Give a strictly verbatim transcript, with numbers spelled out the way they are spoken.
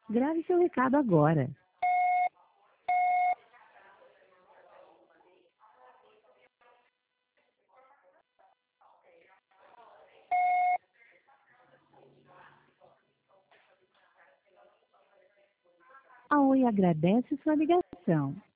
Grave seu recado agora. A Oi agradece sua ligação.